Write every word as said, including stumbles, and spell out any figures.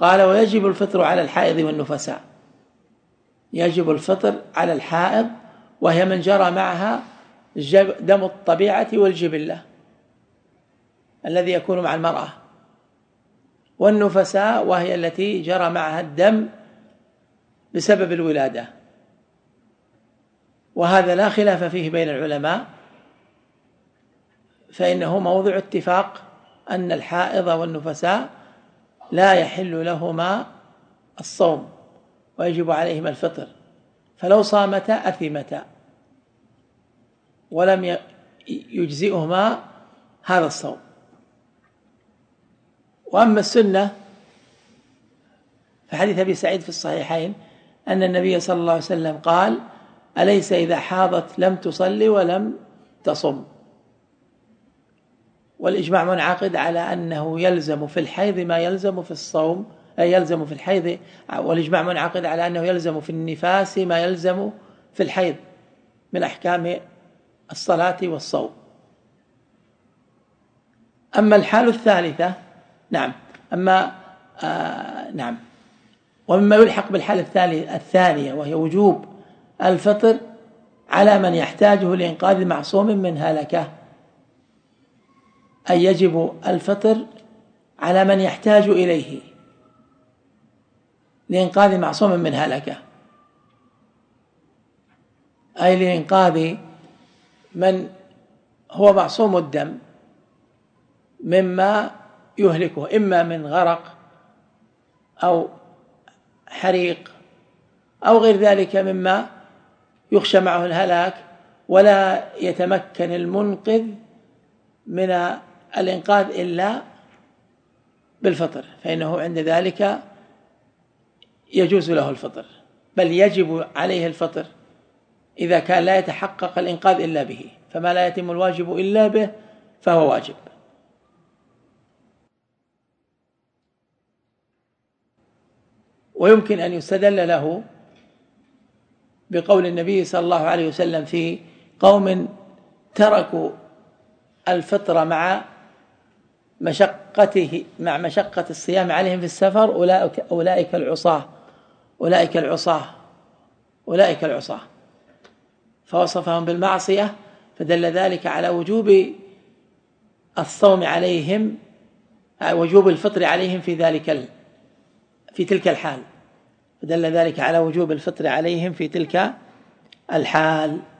قال ويجب الفطر على الحائض والنفساء، يجب الفطر على الحائض وهي من جرى معها دم الطبيعة والجبلة الذي يكون مع المرأة، والنفساء وهي التي جرى معها الدم بسبب الولادة. وهذا لا خلاف فيه بين العلماء، فإنه موضع اتفاق أن الحائض والنفساء لا يحل لهما الصوم ويجب عليهما الفطر، فلو صامتا أثمتا ولم يجزئهما هذا الصوم. وأما السنة فحديث أبي سعيد في الصحيحين أن النبي صلى الله عليه وسلم قال أليس إذا حاضت لم تصلي ولم تصم، والإجماع منعقد على أنه يلزم في الحيض ما يلزم في الصوم، أي يلزم في الحيض، والإجماع منعقد على أنه يلزم في النفاس ما يلزم في الحيض من أحكام الصلاة والصوم. أما الحال الثالثة نعم أما آه نعم ومما يلحق بالحال الثانية وهي وجوب الفطر على من يحتاجه لإنقاذ معصوم من هلكة، أي يجب الفطر على من يحتاج إليه لإنقاذ معصوم من هلكة، أي لإنقاذ من هو معصوم الدم مما يهلكه، إما من غرق أو حريق أو غير ذلك مما يخشى معه الهلاك، ولا يتمكن المنقذ من الإنقاذ إلا بالفطر، فإنه عند ذلك يجوز له الفطر، بل يجب عليه الفطر إذا كان لا يتحقق الإنقاذ إلا به، فما لا يتم الواجب إلا به فهو واجب. ويمكن أن يستدل له بقول النبي صلى الله عليه وسلم في قوم تركوا الفطر مع مشقته مع مشقة الصيام عليهم في السفر، أولئك, أولئك العصاة أولئك العصاة أولئك العصاة فوصفهم بالمعصية، فدل ذلك على وجوب الصوم عليهم، وجوب الفطر عليهم في ذلك في تلك الحال، فدل ذلك على وجوب الفطر عليهم في تلك الحال.